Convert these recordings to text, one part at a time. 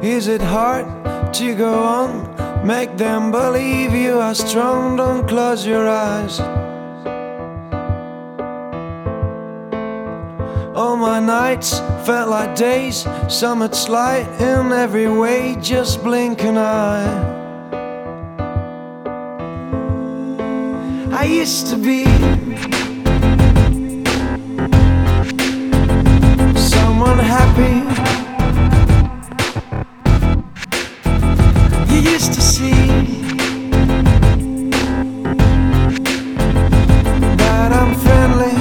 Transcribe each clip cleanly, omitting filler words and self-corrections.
Is it hard to go on? Make them believe you are strong. Don't close your eyes. All my nights felt like days. Summit's light in every way. Just blink an eye. I used to be someone happy. You used to see that I'm friendly.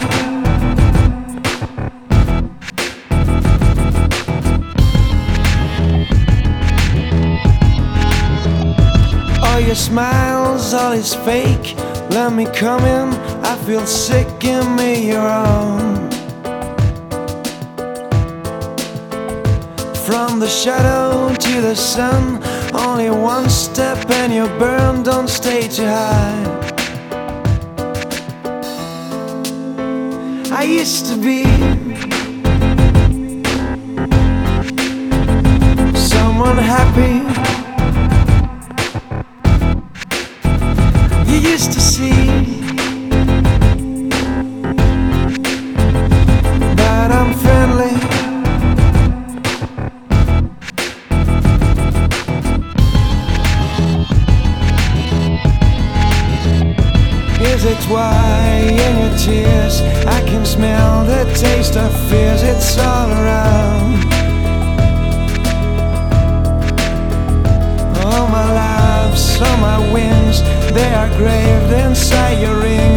All your smiles, all is fake. Let me come in, I feel sick, give me your own. From the shadow to the sun, only one step and you burn, don't stay too high. I used to be someone happy. You used to see that I'm friendly. Is it why in your tears I can smell the taste of fears? It's all around. All my lives, all my wings, they are graved inside your ring.